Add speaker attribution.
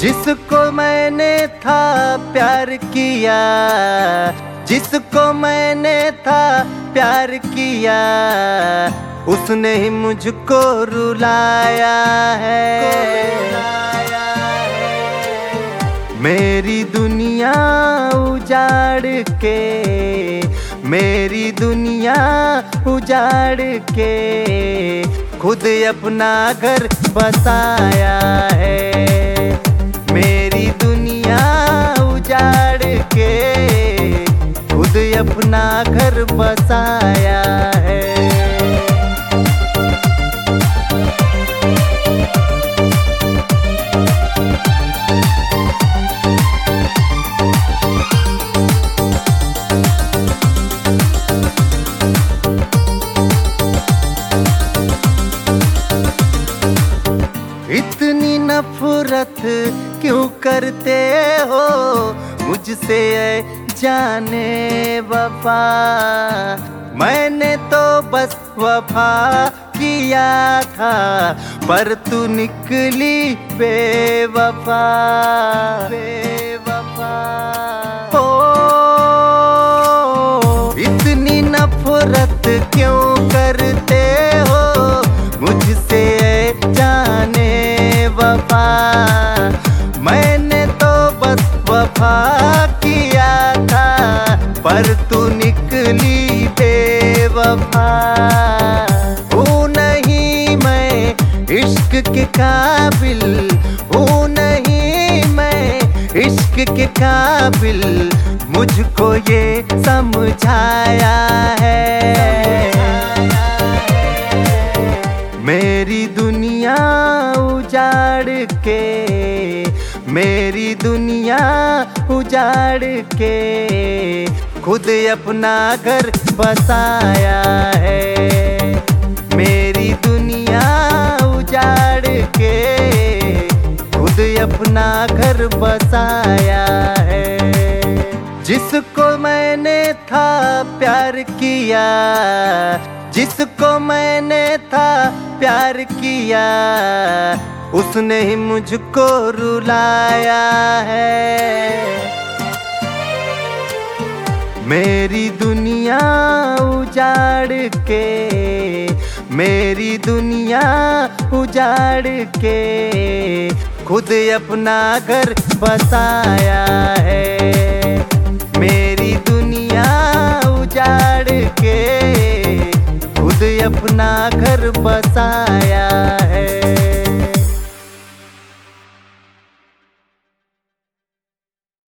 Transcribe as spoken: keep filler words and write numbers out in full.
Speaker 1: जिसको मैंने था प्यार किया, जिसको मैंने था प्यार किया, उसने ही मुझको रुलाया है। मेरी दुनिया उजाड़ के, मेरी दुनिया उजाड़ के खुद अपना घर बसाया है। मेरी दुनिया उजाड़ के खुद अपना घर बसाया है। इतनी नफरत क्यों करते हो मुझसे जाने वफा? मैंने तो बस वफा किया था, पर तू निकली बेवफा। बेवफा ओ, इतनी नफरत क्यों करते हो मुझसे जाने वफा? मैंने तो बस वफा किया था, पर तू निकली बेवफा। हूँ नहीं मैं इश्क के काबिल, हूँ नहीं मैं इश्क के काबिल, मुझको ये समझाया है। मेरी दुनिया उजाड़ के, मेरी दुनिया उजाड़ के खुद अपना घर बसाया है। मेरी दुनिया उजाड़ के खुद अपना घर बसाया है। जिसको मैंने था प्यार किया, जिसको मैंने था प्यार किया, उसने ही मुझको रुलाया है। मेरी दुनिया उजाड़ के, मेरी दुनिया उजाड़ के खुद अपना घर बसाया है। मेरी दुनिया उजाड़ के खुद अपना घर बसाया